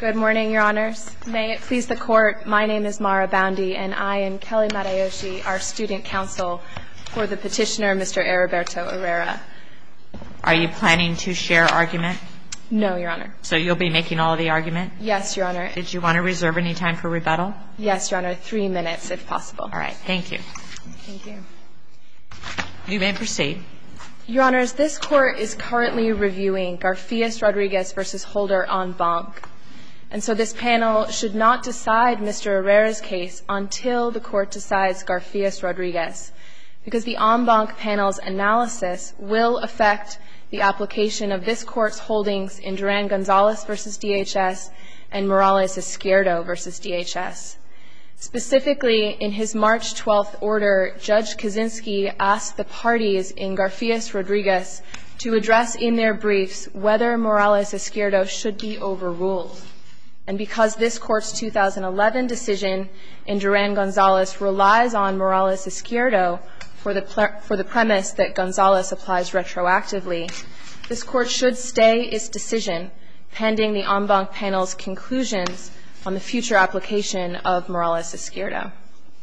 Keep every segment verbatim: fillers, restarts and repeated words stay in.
Good morning, Your Honors. May it please the Court, my name is Mara Boundy, and I and Kelly Matayoshi are student counsel for the petitioner, Mister Heriberto Herrera. Are you planning to share argument? No, Your Honor. So you'll be making all of the argument? Yes, Your Honor. Did you want to reserve any time for rebuttal? Yes, Your Honor. Three minutes, if possible. All right. Thank you. Thank you. You may proceed. Your Honors, this Court is currently reviewing Garfias-Rodriguez v. Holder en banc. And so this panel should not decide Mister Herrera's case until the Court decides Garfias-Rodriguez, because the en banc panel's analysis will affect the application of this Court's holdings in Duran-Gonzalez v. D H S and Morales-Izquierdo v. D H S. Specifically, in his March twelfth order, Judge Kaczynski asked the parties in Garfias-Rodriguez to address in their briefs whether Morales-Izquierdo should be overruled. And because this Court's two thousand eleven decision in Duran-Gonzalez relies on Morales-Izquierdo for the, for the premise that Gonzalez applies retroactively, this Court should stay its decision pending the en banc panel's conclusions on the future application of Morales-Izquierdo.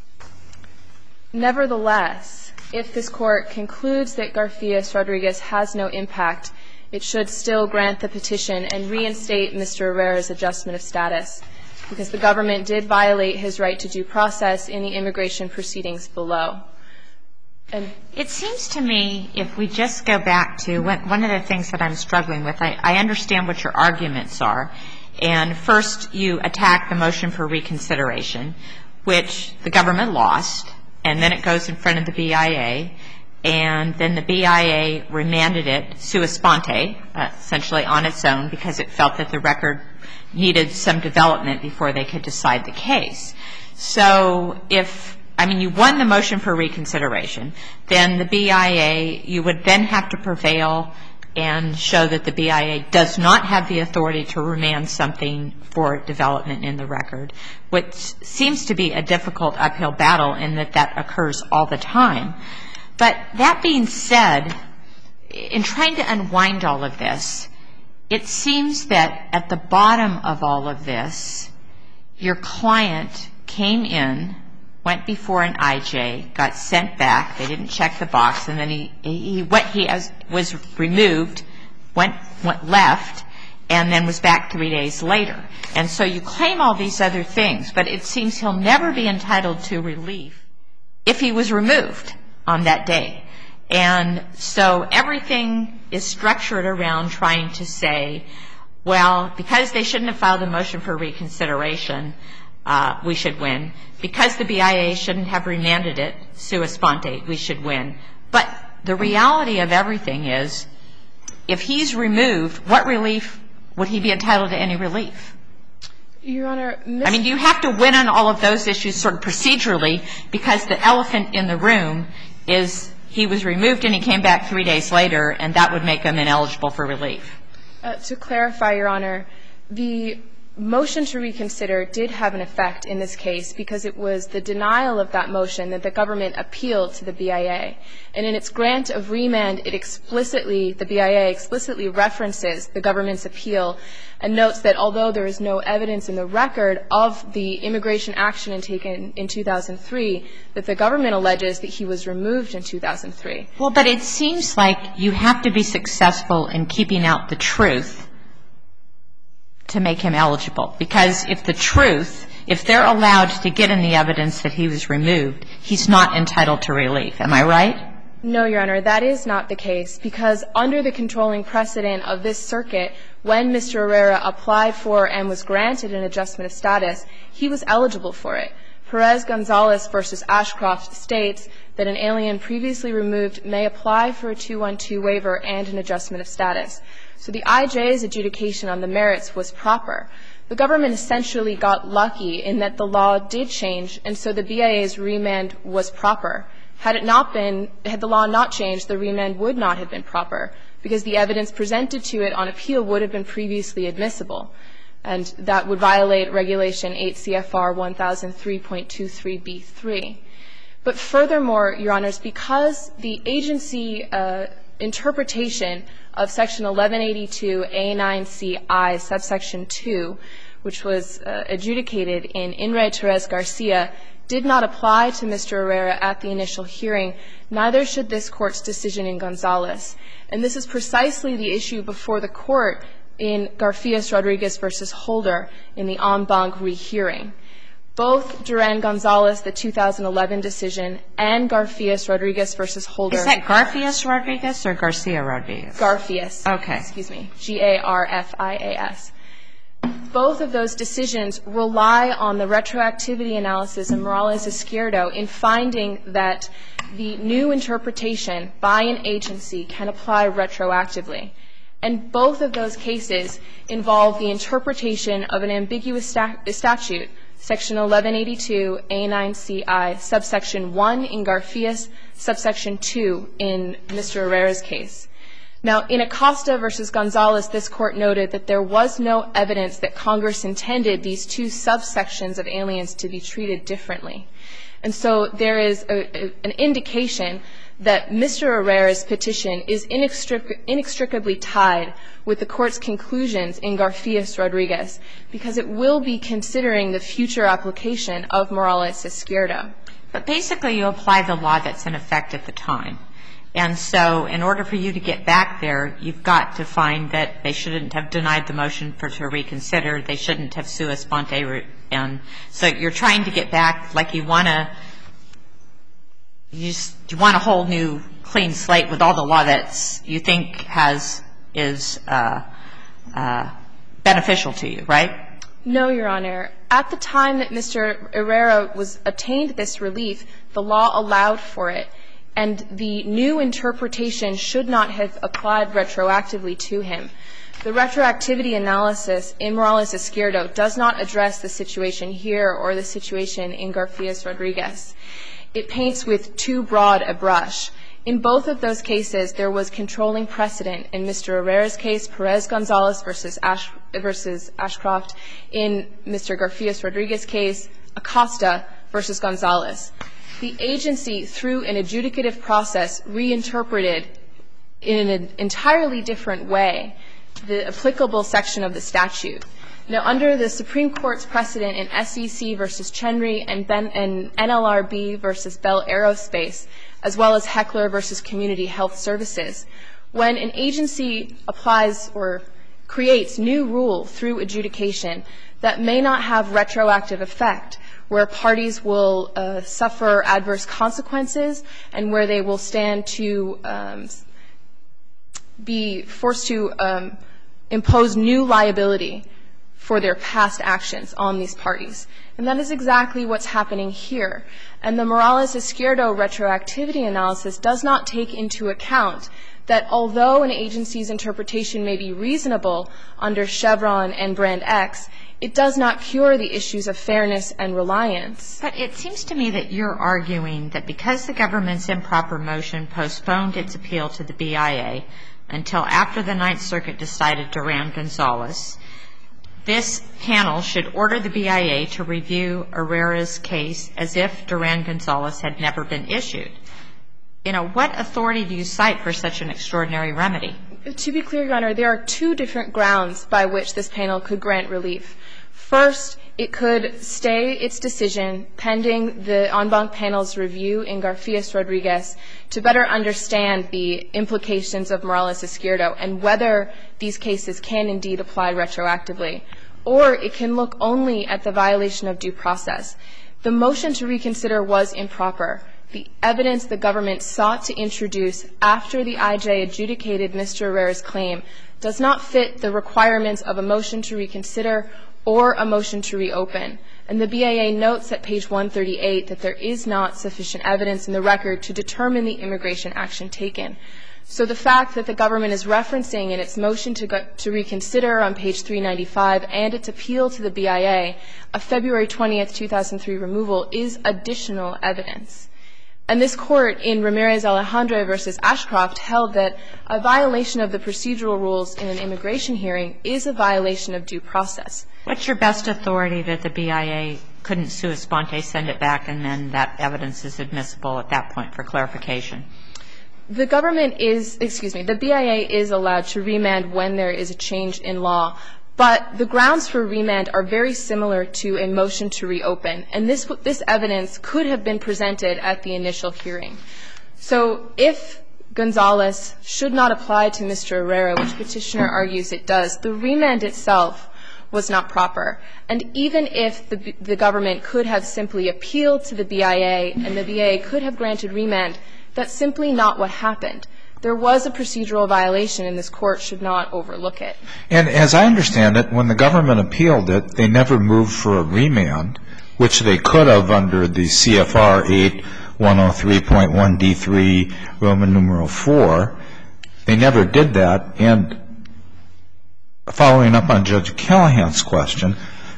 Nevertheless, if this Court concludes that Garfias-Rodriguez has no impact, it should still grant the petition and reinstate Mister Herrera's adjustment of status, because the government did violate his right to due process in the immigration proceedings below. And it seems to me, if we just go back to one, one of the things that I'm struggling with, I, I understand what your arguments are. And first, you attack the motion for reconsideration, which the government lost, and then it goes in front of the B I A, and then the B I A remanded it sua sponte, uh, essentially on its own, because it felt that the record needed some development before they could decide the case. So if, I mean, you won the motion for reconsideration, then the B I A, you would then have to prevail and show that the B I A does not have the authority to remand something for development in the record, which seems to be a difficult uphill battle in that that occurs all the time. But that being said, in trying to unwind all of this, it seems that at the bottom of all of this, your client came in, went before an I J, got sent back, they didn't check the box, and then he, he, went, he has, was removed, went, went left, and then was back three days later. And so you claim all these other things, but it seems he'll never be entitled to relief if he was removed on that day. And so everything is structured around trying to say, well, because they shouldn't have filed a motion for reconsideration, uh, we should win. Because the B I A shouldn't have remanded it sua sponte, we should win. But the reality of everything is, if he's removed, what relief would he be entitled to any relief? Your Honor, I mean, you have to win on all of those issues sort of procedurally, because the elephant in the room is he was removed and he came back three days later, and that would make him ineligible for relief. Uh, to clarify, Your Honor, the motion to reconsider did have an effect in this case because it was the denial of that motion that the government appealed to the B I A. And in its grant of remand, it explicitly, the B I A explicitly references the government's appeal and notes that although there is no evidence in the record of the immigration action taken in two thousand three, that the government alleges that he was removed in two thousand three. Well, but it seems like you have to be successful in keeping out the truth to make him eligible. Because if the truth, if they're allowed to get in the evidence that he was removed, he's not entitled to relief. Am I right? No, Your Honor, that is not the case, because under the controlling precedent of this circuit, when Mister Herrera applied for and was granted an adjustment of status, he was eligible for it. Perez-Gonzalez v. Ashcroft states that an alien previously removed may apply for a two one two waiver and an adjustment of status. So the I J's adjudication on the merits was proper. The government essentially got lucky in that the law did change, and so the B I A's remand was proper. Had it not been, had the law not changed, the remand would not have been proper, because the evidence presented to it on appeal would have been previously admissible. And that would violate Regulation eight C F R one thousand three point two three B three. But furthermore, Your Honors, because the agency uh, interpretation of Section eleven eighty-two A nine C I, subsection two, which was uh, adjudicated in In re Torres Garcia, did not apply to Mister Herrera at the initial hearing, neither should this Court's decision in Gonzalez. And this is precisely the issue before the Court in Garfias-Rodriguez v. Holder in the en banc rehearing. Both Duran-Gonzalez, the two thousand eleven decision, and Garfias-Rodriguez v. Holder. Is that Garfias-Rodriguez or Garcia-Rodriguez? Garfias. Okay. Excuse me. G A R F I A S. Both of those decisions rely on the retroactivity analysis in Morales-Izquierdo in finding that the new interpretation by an agency can apply retroactively. And both of those cases involve the interpretation of an ambiguous sta- statute, Section eleven eighty-two A nine C I, subsection one in Garfias, subsection two in Mister Herrera's case. Now, in Acosta v. Gonzalez, this Court noted that there was no evidence that Congress intended these two subsections of aliens to be treated differently. And so there is a, a, an indication that Mister Herrera's petition is inextric- inextricably tied with the Court's conclusions in Garfias-Rodriguez, because it will be considering the future application of Morales-Izquierdo. But basically, you apply the law that's in effect at the time. And so in order for you to get back there, you've got to find that they shouldn't have denied the motion for to reconsider. They shouldn't have sua sponte. And so you're trying to get back like you want to you, just, you want a whole new clean slate with all the law that you think has is uh, uh, beneficial to you, right? No, Your Honor. At the time that Mister Herrera was obtained this relief, the law allowed for it. And the new interpretation should not have applied retroactively to him. The retroactivity analysis in Morales-Izquierdo does not address the situation here or the situation in Garfias-Rodriguez. It paints with too broad a brush. In both of those cases, there was controlling precedent. In Mister Herrera's case, Perez-Gonzalez versus, Ash, versus Ashcroft. In Mister Garfias-Rodriguez's case, Acosta versus Gonzalez. The agency, through an adjudicative process, reinterpreted in an entirely different way the applicable section of the statute. Now, under the Supreme Court's precedent in S E C versus Chenry and, ben, and N L R B versus Bell Aerospace, as well as Heckler versus Community Health Services, when an agency applies or creates new rule through adjudication that may not have retroactive effect, where parties will uh, suffer adverse consequences and where they will stand to um, be forced to um, impose new liability for their past actions on these parties. And that is exactly what's happening here. And the Morales-Izquierdo retroactivity analysis does not take into account that although an agency's interpretation may be reasonable under Chevron and Brand X, it does not cure the issues of fairness and reliance. But it seems to me that you're arguing that because the government's improper motion postponed its appeal to the B I A until after the Ninth Circuit decided Duran-Gonzalez, this panel should order the B I A to review Herrera's case as if Duran-Gonzalez had never been issued. You know, what authority do you cite for such an extraordinary remedy? To be clear, Your Honor, there are two different grounds by which this panel could grant relief. First, it could stay its decision pending the en banc panel's review in Garfias-Rodriguez to better understand the implications of Morales-Izquierdo and whether these cases can indeed apply retroactively. Or it can look only at the violation of due process. The motion to reconsider was improper. The evidence the government sought to introduce after the I J adjudicated Mister Herrera's claim does not fit the requirements of a motion to reconsider or a motion to reopen. And the B I A notes at page one thirty-eight that there is not sufficient evidence in the record to determine the immigration action taken. So the fact that the government is referencing in its motion to, go, to reconsider on page three ninety-five and its appeal to the B I A a February twentieth, two thousand three removal is additional evidence. And this court in Ramirez-Alejandre versus Ashcroft held that a violation of the procedural rules in an immigration hearing is a violation of due process. What's your best authority that the B I A couldn't sua sponte, send it back, and then that evidence is admissible at that point for clarification? The government is, excuse me, the B I A is allowed to remand when there is a change in law But the grounds for remand are very similar to a motion to reopen, and this this evidence could have been presented at the initial hearing. So if Gonzalez should not apply to Mister Herrera, which Petitioner argues it does, the remand itself was not proper. And even if the, the government could have simply appealed to the B I A and the B I A could have granted remand, that's simply not what happened. There was a procedural violation, and this Court should not overlook it. And as I understand it, when the government appealed it, they never moved for a remand, which they could have under the C F R eight one oh three point one D three, Roman numeral four. They never did that. And following up on Judge Callahan's question,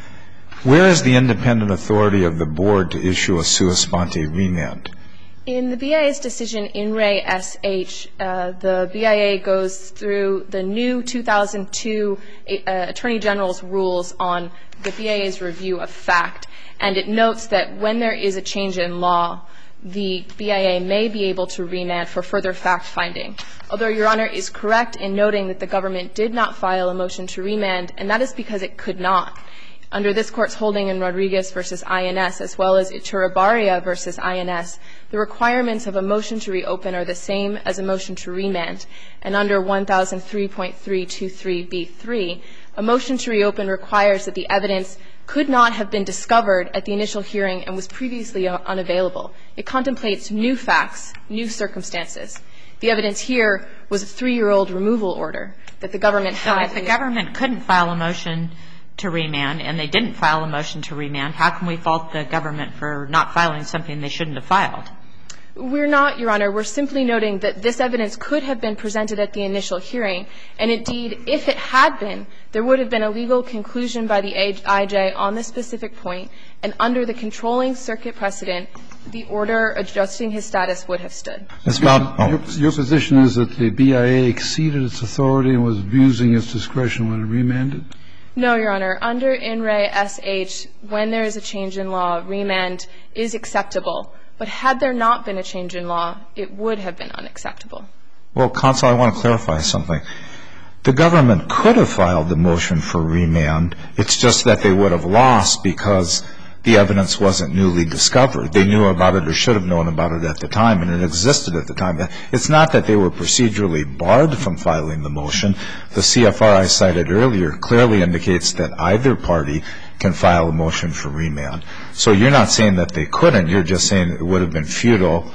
where is the independent authority of the board to issue a sua sponte remand? In the B I A's decision in Re S H, uh, the B I A goes through the new two thousand two uh, Attorney General's rules on the B I A's review of fact, and it notes that when there is a change in law, the B I A may be able to remand for further fact-finding. Although Your Honor is correct in noting that the government did not file a motion to remand, and that is because it could not. Under this Court's holding in Rodriguez v. I N S, as well as Iturribarria v. I N S, the requirements of a motion to reopen are the same as a motion to remand. And under one thousand three point three two three B three, a motion to reopen requires that the evidence could not have been discovered at the initial hearing and was previously unavailable. It contemplates new facts, new circumstances. The evidence here was a three-year-old removal order that the government had. So if the government couldn't file a motion to remand and they didn't file a motion to remand, how can we fault the government for not filing something they shouldn't have filed? We're not, Your Honor. We're simply noting that this evidence could have been presented at the initial hearing, and indeed, if it had been, there would have been a legal conclusion by the I J on this specific point, and under the controlling circuit precedent, the order adjusting his status would have stood. Your, your position is that the B I A exceeded its authority and was abusing its discretion when it remanded? No, Your Honor. Under In Re S H, when there is a change in law, remand is acceptable. But had there not been a change in law, it would have been unacceptable. Well, counsel, I want to clarify something. The government could have filed the motion for remand. It's just that they would have lost because the evidence wasn't newly discovered. They knew about it or should have known about it at the time, and it existed at the time. It's not that they were procedurally barred from filing the motion. The C F R I cited earlier clearly indicates that either party can file a motion for remand. So you're not saying that they couldn't. You're just saying it would have been futile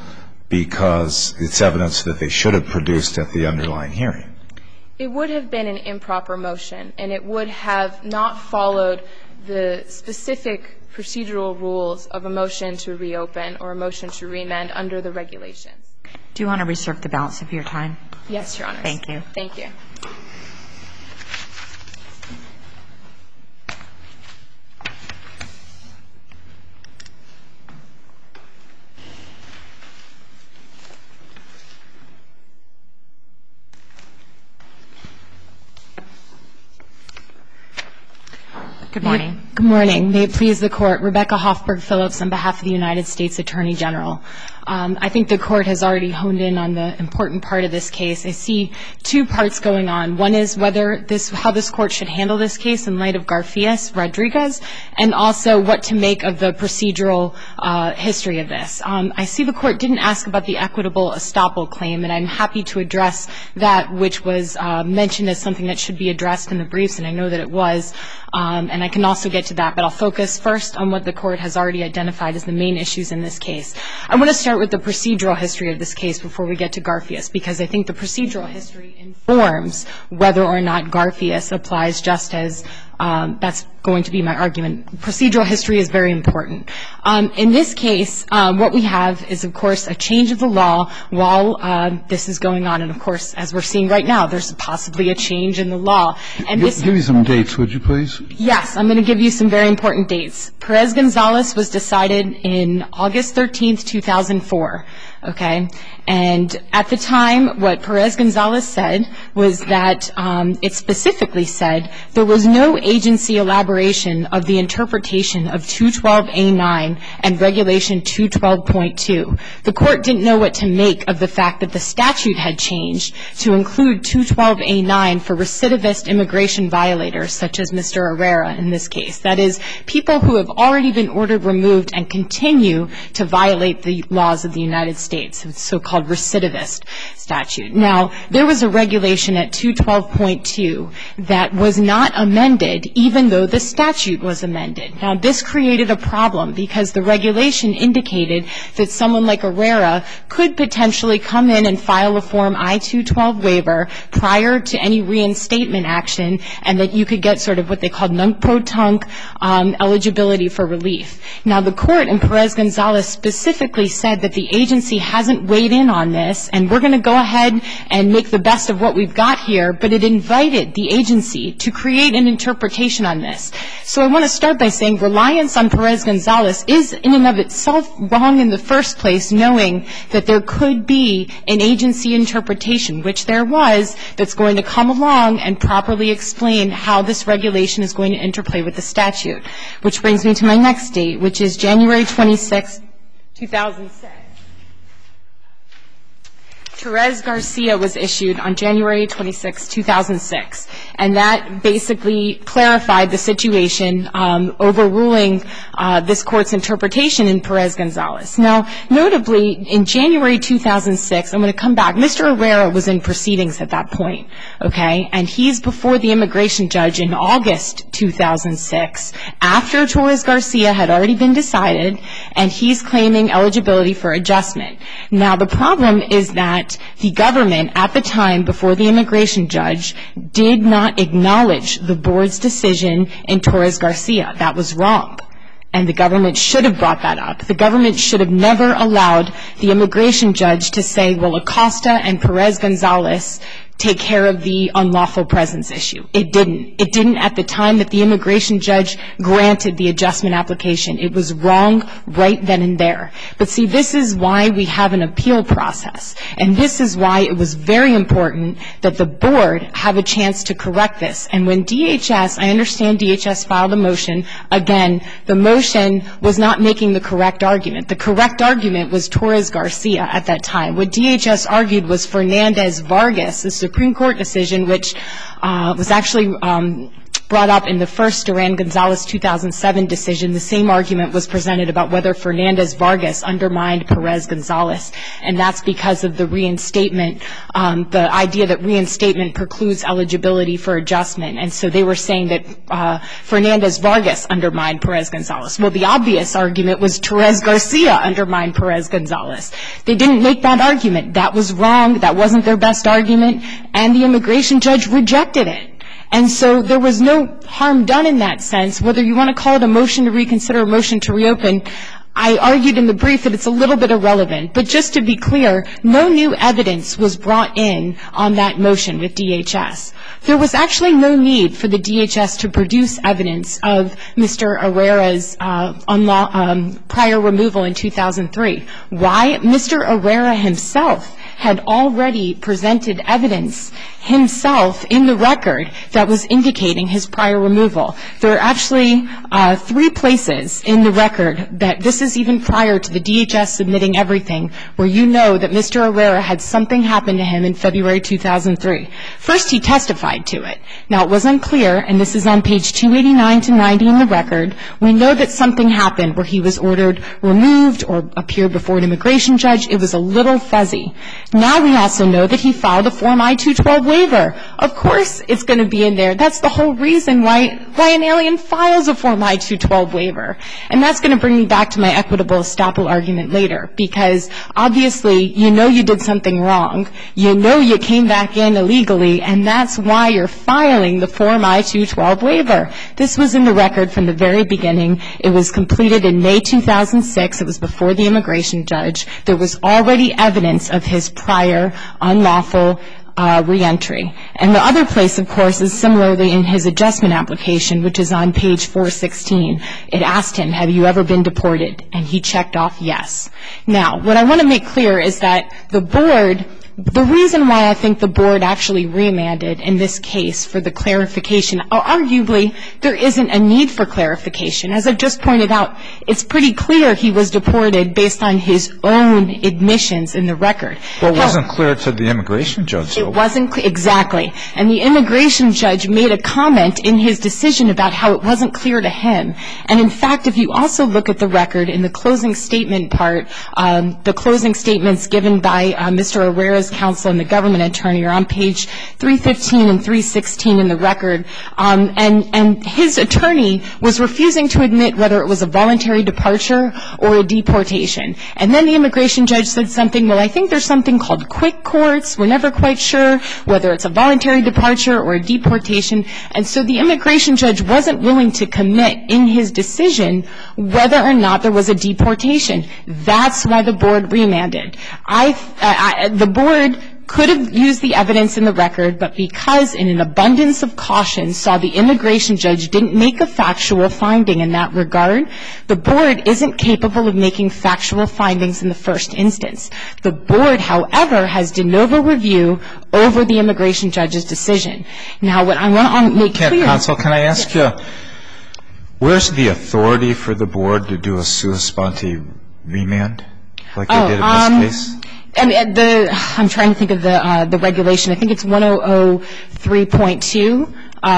because it's evidence that they should have produced at the underlying hearing. It would have been an improper motion, and it would have not followed the specific procedural rules of a motion to reopen or a motion to remand under the regulations. Do you want to reserve the balance of your time? Yes, Your Honor. Thank you. Thank you. Good morning. Good morning. May it please the Court. Rebecca Hoffberg-Phillips on behalf of the United States Attorney General. Um, I think the Court has already honed in on the important part of this case. I see two parts going on. One is whether this, how this Court should handle this case in light of Garfias-Rodriguez, and also what to make of the procedural uh, history of this. Um, I see the Court didn't ask about the equitable estoppel claim, and I'm happy to address that, which was uh, mentioned as something that should be addressed in the briefs, and I know that it was. Um, and I can also get to that, but I'll focus first on what the Court has already identified as the main issues in this case. I want to start with the procedural history of this case before we get to Garfias, because I think the procedural history informs whether or not Garfias applies just as um, that's going to be my argument. Procedural history is very important. Um, in this case, um, what we have is, of course, a change of the law while uh, this is going on. And, of course, as we're seeing right now, there's possibly a change in the law. And Give, this give me some dates, would you please? Yes, I'm going to give you some very important dates. Perez-Gonzalez was decided in August thirteenth, two thousand four. Okay? And at the time, what Perez-Gonzalez said was that um, it specifically said there was no agency elaboration of the interpretation of two twelve A nine nine and Regulation two twelve point two. The Court didn't know what to make of the fact that the statute had changed to include two twelve A nine for recidivist immigration violators, such as Mister Herrera in this case. That is, people who have already been ordered removed and continue to violate the laws of the United States, it's so-called recidivist statute. Now, there was a regulation at two twelve point two that was not amended, even though the statute was amended. Now, this created a problem because the regulation indicated that someone like Herrera could potentially come in and file a Form I two twelve waiver prior to any reinstatement action, and that you could get sort of what they called non-pro-tunc um, eligibility for relief. Now, the Court in Perez-Gonzalez specifically said that the agency hasn't weighed in on this, and we're going to go ahead and make the best of what we've got here, but it invited the agency to create an interpretation on this. So I want to start by saying reliance on Perez-Gonzalez is in and of itself wrong in the first place, knowing that there could be an agency interpretation, which there was, that's going to come along and properly explain how this regulation is going to interplay with the statute. Which brings me to my next date, which is January twenty-sixth, two thousand six. Torres-Garcia was issued on January twenty-sixth, two thousand six, and that basically clarified the situation, um, overruling uh, this Court's interpretation in Perez-Gonzalez. Now, notably, in January two thousand six, I'm going to come back, Mister Herrera was in proceedings at that point, okay, and he's before the immigration judge in August two thousand six, after Torres-Garcia had already been decided, and he's claiming eligibility for adjustment. Now, the problem is that the government at the time before the immigration judge did not acknowledge the board's decision in Torres-Garcia. That was wrong. And the government should have brought that up. The government should have never allowed the immigration judge to say, well, Acosta and Perez-Gonzalez take care of the unlawful presence issue. It didn't. It didn't at the time that the immigration judge granted the adjustment application. It was wrong right then and there. But see, this is why we have an appeal process. And this is why it was very important that the board have a chance to correct this. And when D H S, I understand D H S filed a motion, again, the motion was not making the correct argument. The correct argument was Torres-Garcia at that time. What D H S argued was Fernandez-Vargas, the Supreme Court decision, which uh, was actually um, brought up in the first Duran-Gonzalez two thousand seven decision. The same argument was presented about whether Fernandez-Vargas undermined Perez-Gonzalez, and that's because of the reinstatement, um, the idea that reinstatement precludes eligibility for adjustment. And so they were saying that uh, Fernandez-Vargas undermined Perez-Gonzalez. Well, the obvious argument was Torres-Garcia undermined Perez-Gonzalez. They didn't make that argument. That was wrong. That wasn't their best argument, and the immigration judge rejected it. And so there was no harm done in that sense. Whether you want to call it a motion to reconsider or a motion to reopen, I argued in the brief that it's a little bit irrelevant. But just to be clear, no new evidence was brought in on that motion with D H S. There was actually no need for the D H S to produce evidence of Mister Herrera's uh, unlaw, um, prior removal in two thousand three. Why? Mister Herrera himself had already presented evidence himself in the record that was indicating his prior removal. There are actually uh, three places in the record that this is even prior to the D H S submitting everything where you know that Mister Herrera had something happen to him in February two thousand three. First, he testified to it. Now, it was unclear, and this is on page two eighty-nine to ninety in the record. We know that something happened where he was ordered removed or appeared before an immigration judge. It was a little fuzzy. Now we also know that he filed a Form I two twelve waiver. Of course it's going to be in there. That's the whole reason why, why an alien files a Form I two twelve waiver. And that's going to bring me back to my equitable estoppel argument later, because obviously you know you did something wrong. You know you came back in illegally, and that's why you're filing the Form I two twelve waiver. This was in the record from the very beginning. It was completed in May two thousand six. It was before the immigration judge. There was already evidence of his prior unlawful uh, reentry. And the other place, of course, is similarly in his adjustment application, which is on page four sixteen. It asked him, have you ever been deported? And he checked off yes. Now, what I want to make clear is that the board The reason why I think the board actually remanded in this case for the clarification, arguably there isn't a need for clarification. As I've just pointed out, it's pretty clear he was deported based on his own admissions in the record. Well, it wasn't clear to the immigration judge, though. It wasn't clear, exactly. And the immigration judge made a comment in his decision about how it wasn't clear to him. And in fact, if you also look at the record in the closing statement part, um, the closing statements given by uh, Mister Herrera's counsel and the government attorney are on page three fifteen and three sixteen in the record. Um, and, and his attorney was refusing to admit whether it was a voluntary departure or a deportation. And then the immigration judge said something, well, I think there's something called quick courts. We're never quite sure whether it's a voluntary departure or a deportation. And so the immigration judge wasn't willing to commit in his decision whether or not there was a deportation. That's why the board remanded. I, I, the board could have used the evidence in the record, but because in an abundance of caution saw the immigration judge didn't make a factual finding in that regard, the board isn't capable of making factual findings in the first instance. The board, however, has de novo review over the immigration judge's decision. Now, what I want to make clear— Counsel, can I ask you, where's the authority for the board to do a sua sponte remand like they oh, did in this um, case? I mean, the, I'm trying to think of the, uh, the regulation. I think it's one thousand three point two,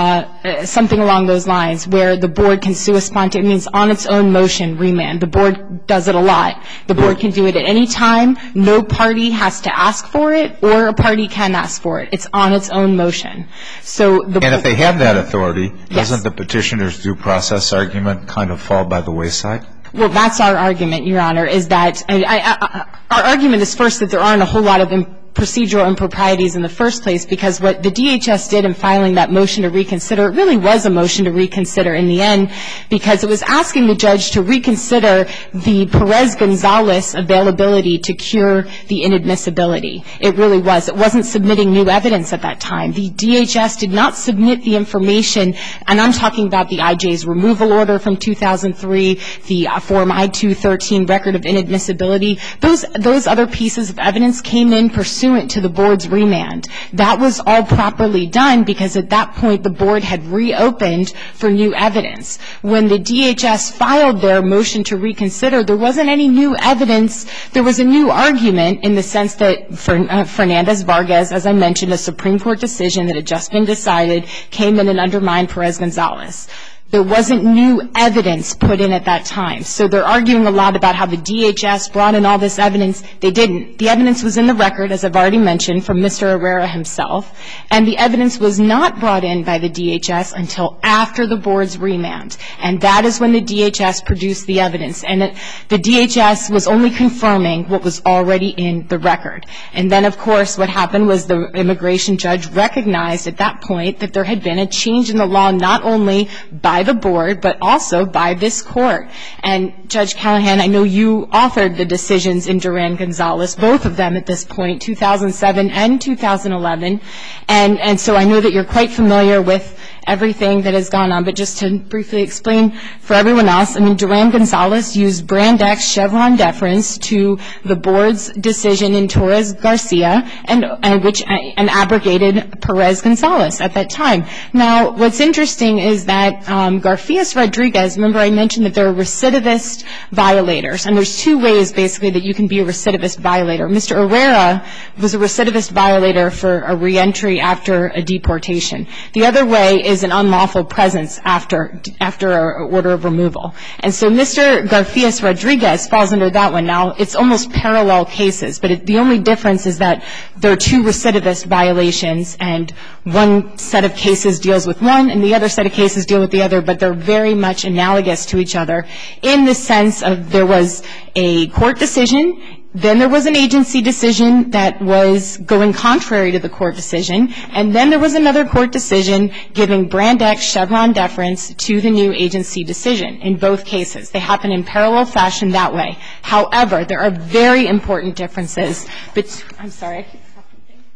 uh, something along those lines, where the board can sua sponte. It means on its own motion remand. The board does it a lot. The board can do it at any time. No party has to ask for it, or a party can ask for it. It's on its own motion. So the And if they have that authority, Yes. doesn't the petitioner's due process argument kind of fall by the wayside? Well, that's our argument, Your Honor, is that I, I, I, our argument is first that there aren't a whole lot of imp- procedural improprieties in the first place, because what the D H S did in filing that motion to reconsider, it really was a motion to reconsider in the end, because it was asking the judge to reconsider the Perez-Gonzalez availability to cure the inadmissibility. It really was. It wasn't submitting new evidence at that time. The D H S did not submit the information, and I'm talking about the I J's removal order from two thousand three, the uh, Form I two thirteen record of inadmissibility. Those, those other pieces of evidence came in pursuant to the board's remand. That was all properly done because at that point the board had reopened for new evidence. When the D H S filed their motion to reconsider, there wasn't any new evidence. There was a new argument in the sense that uh, Fernandez-Vargas, as I mentioned, a Supreme Court decision that had just been decided, came in and undermined Perez-Gonzalez. There wasn't new evidence put in at that time. So they're arguing a lot about how the D H S brought in all this evidence. They didn't. The evidence was in the record, as I've already mentioned, from Mister Herrera himself. And the evidence was not brought in by the D H S until after the board's remand. And that is when the D H S produced the evidence. And it, the D H S was only confirming what was already in the record. And then, of course, what happened was the immigration judge recognized at that point that there had been a change in the law, not only by the board, but also by this court. And Judge Callahan, I know you authored the decisions in Duran-Gonzalez, both of them at this point, two thousand seven and two thousand eleven. And, and so I know that you're quite familiar with everything that has gone on. But just to briefly explain for everyone else, I mean, Duran-Gonzalez used Brand X Chevron deference to the board's decision in Torres-Garcia, and, and which and abrogated Perez-Gonzalez at that time. Now, what's interesting is that um, Garfias-Rodriguez, remember I mentioned that there are recidivist violators, and there's two ways basically that you can be a recidivist violator. Mister Herrera was a recidivist violator for a reentry after a deportation. The other way is an unlawful presence after after an order of removal. And so Mister Garfias-Rodriguez falls under that one. Now, it's almost parallel cases, but it, the only difference is that there are two recidivist violations, and one set of cases deals with one, and the other set of cases deal with the other, but they're very much analogous to each other in the sense of there was a court decision, then there was an agency decision that was going contrary to the court decision, and then there was another court decision giving Brand X Chevron deference to the new agency decision in both cases. They happen in parallel fashion that way. However, there are very important differences. But, I'm sorry, I keep talking.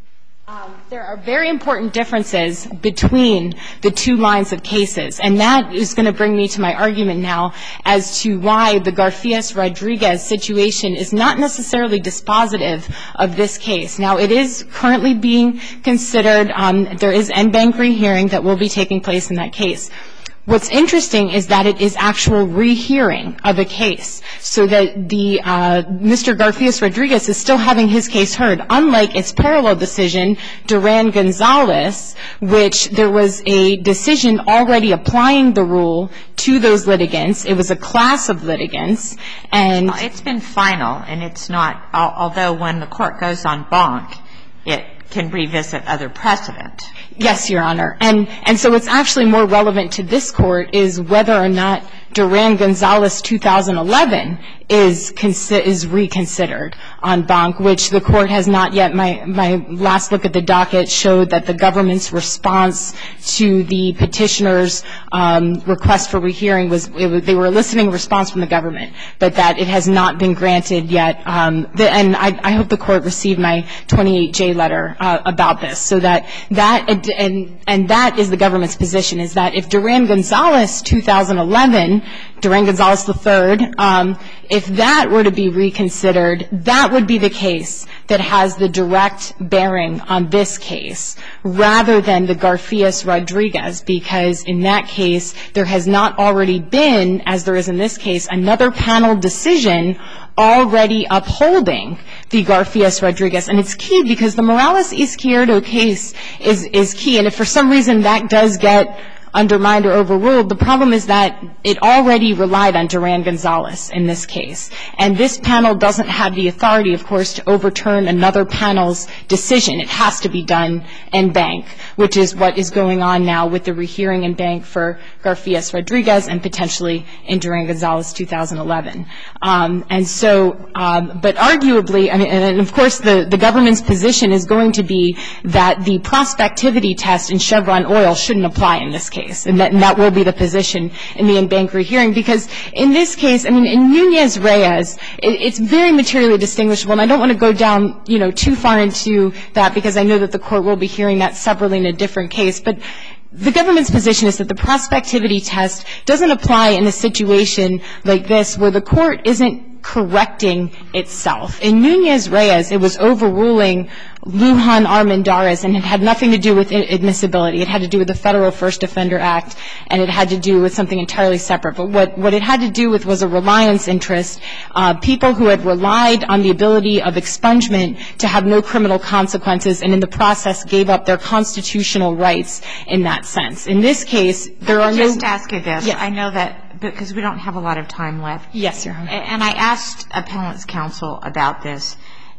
Um, there are very important differences between the two lines of cases, and that is going to bring me to my argument now as to why the Garfias-Rodriguez situation is not necessarily dispositive of this case. Now, it is currently being considered, um, there is en banc rehearing that will be taking place in that case. What's interesting is that it is actual rehearing of a case, so that the uh, Mister Garfias-Rodriguez is still having his case heard, unlike its parallel decision, Duran-Gonzalez, which there was a decision already applying the rule to those litigants. It was a class of litigants, and well, it's been final, and it's not. Although when the court goes en banc, it can revisit other precedent. Yes, Your Honor. And and so what's actually more relevant to this court is whether or not Duran-Gonzalez two thousand eleven is consi- is reconsidered en banc, which the court has not yet. My my last look at the docket showed that the government's response to the petitioner's um, request for rehearing was, it was they were eliciting a response from the government, but that it has not been granted yet. Um, the, and I, I hope the court received my twenty-eight J letter uh, about this, so that that and and that is the government's position, is that if Duran-Gonzalez two thousand eleven, Duran-Gonzalez the third, um, if that were to be reconsidered, that would be the case that has the direct bearing on this case, rather than the Garfias-Rodriguez, because in that case, there has not already been, as there is in this case, another panel decision already upholding the Garfias-Rodriguez. And it's key because the Morales-Izquierdo case is, is key. And if for some reason that does get undermined or overruled, the problem is that it already relied on Duran-Gonzalez in this case. And this panel doesn't have the authority, of course, to overturn another panel's decision. It has to be done en banc, which is what is going on now with the rehearing en banc for Garfias-Rodriguez and potentially in Duran-Gonzalez two thousand eleven. Um, and so, um, but arguably, I mean, and of course, the, the government's position is going to be that the prospectivity test in Chevron oil shouldn't apply in this case. And that, and that will be the position in the en banc rehearing, because in this case, I mean, in Nunez-Reyes, it, it's very materially distinguishable, and I don't want to go down, you know, too far into that, because I know that the court will be hearing that separately in a different case. But the government's position is that the prospectivity test doesn't apply in a situation like this, where the court isn't correcting itself. In Nunez-Reyes, it was overruling Lujan Armendariz, and it had nothing to do with admissibility. It had to do with the Federal First Offender Act, and it had to do with something entirely separate. But what, what it had to do with was a reliance interest, uh, people who had relied on the ability of expungement to have no criminal consequences, and in the process gave up their constitutional rights in that sense. In this case, there are no... Let me just ask you this. Yes. I know that because we don't have a lot of time left. Yes, Your Honor. And I asked appellant's counsel about this.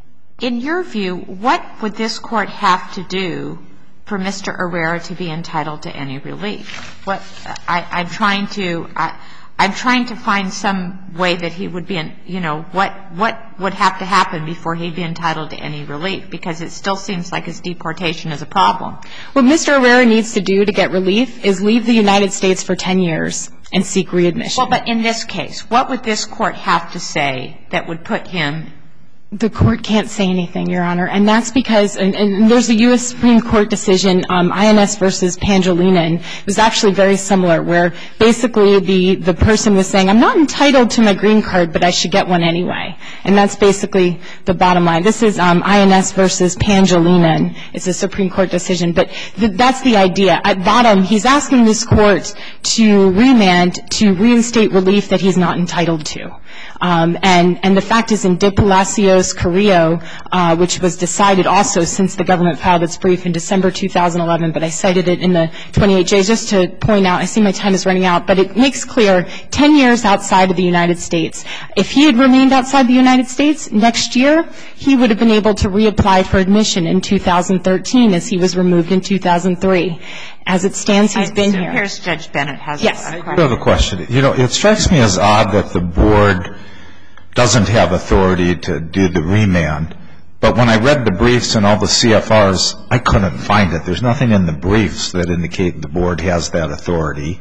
In your view, what would this court have to do for Mister Herrera to be entitled to any relief? What I, I'm trying to I, I'm trying to find some way that he would be, in, you know, what what would have to happen before he'd be entitled to any relief, because it still seems like his deportation is a problem. What Mister Herrera needs to do to get relief is leave the United States for ten years and seek readmission. Well, but in this case, what would this court have to say that would put him? The court can't say anything, Your Honor, and that's because, and, and there's a U S Supreme Court decision, um, I N S versus Pangolina, and it was actually very similar, where basically the, the person was saying, I'm not entitled to my green card, but I should get one anyway. And that's basically the bottom line. This is um, I N S versus Pangolina, and it's a Supreme Court decision, but th- that's the idea. At bottom, he's asking this court to remand, to reinstate relief that he's not entitled to. Um, and, and the fact is, in De Palacios Carrillo, uh, which was decided also since the government filed its brief in December two thousand eleven, but I cited it in the twenty-eight J just to point out, I see my time is running out, but it makes clear ten years outside of the United States. If he had remained outside the United States next year, he would have been able to reapply for admission in two thousand thirteen, as he was removed in two thousand three. As it stands, he's I, been so here. Here's Judge Bennett has yes. a question. I do have a question. You know, it strikes me as odd that the board doesn't have authority to do the remand, but when I read the briefs and all the C F Rs, I couldn't find it. There's nothing in the briefs that indicate the board has that authority.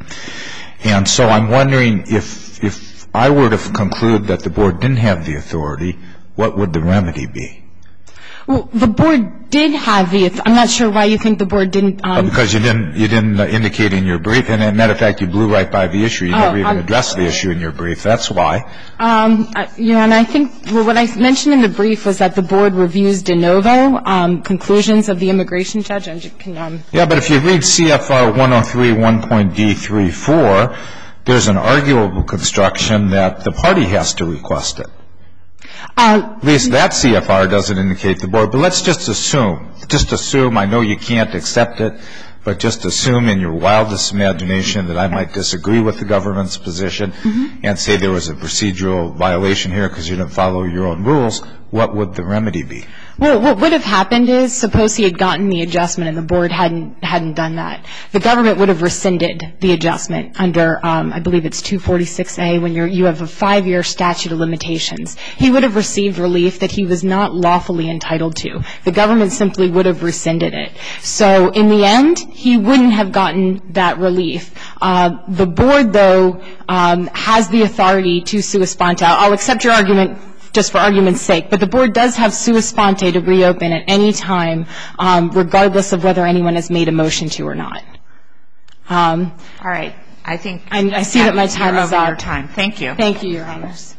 And so I'm wondering, if if I were to conclude that the board didn't have the authority, what would the remedy be? Well, the board did have the – I'm not sure why you think the board didn't um, – Because you didn't you didn't indicate in your brief. And as a matter of fact, you blew right by the issue. You oh, never even um, addressed the issue in your brief. That's why. Um, yeah, and I think well, what I mentioned in the brief was that the board reviews de novo um, conclusions of the immigration judge. And can, um, yeah, but if you read C F R one oh three one point D three four, there's an arguable construction that the party has to request it. Uh, At least that C F R doesn't indicate the board. But let's just assume, just assume, I know you can't accept it, but just assume in your wildest imagination that I might disagree with the government's position mm-hmm. and say there was a procedural violation here because you didn't follow your own rules. What would the remedy be? Well, what would have happened is, suppose he had gotten the adjustment and the board hadn't hadn't done that. The government would have rescinded the adjustment under, um, I believe it's two forty-six A, when you're, you have a five-year statute of limitations. He would have received relief that he was not lawfully entitled to. The government simply would have rescinded it. So in the end, he wouldn't have gotten that relief. Uh, the board, though, um, has the authority to sua sponte. I'll accept your argument just for argument's sake, but the board does have sua sponte to reopen at any time, um, regardless of whether anyone has made a motion to or not. Um, All right. I think I, I see that my time you're is over up. Your time. Thank you. Thank you, Your Honors.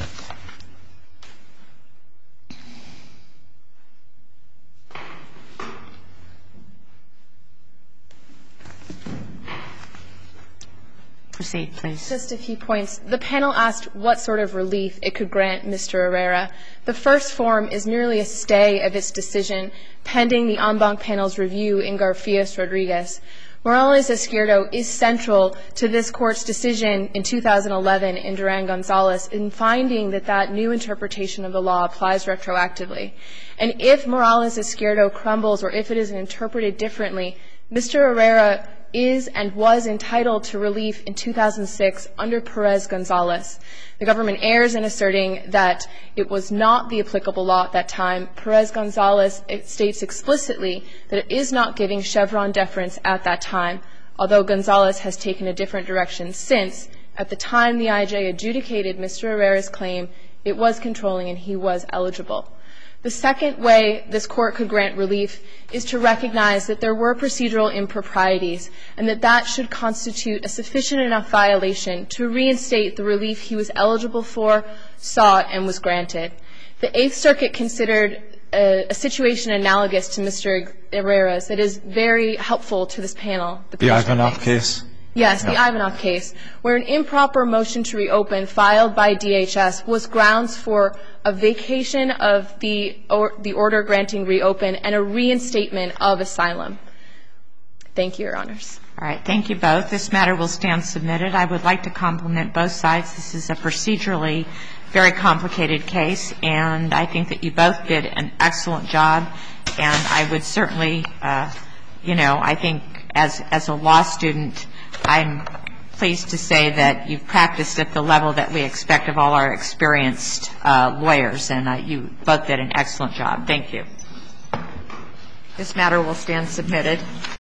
Proceed, please. Just a few points. The panel asked what sort of relief it could grant Mister Herrera. The first form is merely a stay of its decision pending the en banc panel's review in Garfias-Rodriguez. Morales-Izquierdo is central to this Court's decision in two thousand eleven in Duran-Gonzalez in finding that that new interpretation of the law applies retroactively. And if Morales-Izquierdo crumbles or if it is interpreted differently, Mister Herrera is and was entitled to relief in two thousand six under Perez-Gonzalez. The government errs in asserting that it was not the applicable law at that time. Perez-Gonzalez states explicitly that it is not giving Chevron deference at that time, although Gonzalez has taken a different direction since. At the time the I J adjudicated Mister Herrera's claim, it was controlling and he was eligible. The second way this Court could grant relief is to recognize that there were procedural improprieties and that that should constitute a sufficient enough violation to reinstate the relief he was eligible for, sought, and was granted. The Eighth Circuit considered a, a situation analogous to Mister Herrera's that is very helpful to this panel. The, the Ivanov case? Yes, the yeah. Ivanov case, where an improper motion to reopen filed by D H S was grounds for a vacation of the, or, the order granting reopen and a reinstatement of asylum. Thank you, Your Honors. All right. Thank you both. This matter will stand submitted. I would like to compliment both sides. This is a procedurally very complicated case, and I think that you both did an excellent job. And I would certainly, uh, you know, I think as as a law student, I'm pleased to say that you've practiced at the level that we expect of all our experienced uh, lawyers, and uh, you both did an excellent job. Thank you. This matter will stand submitted.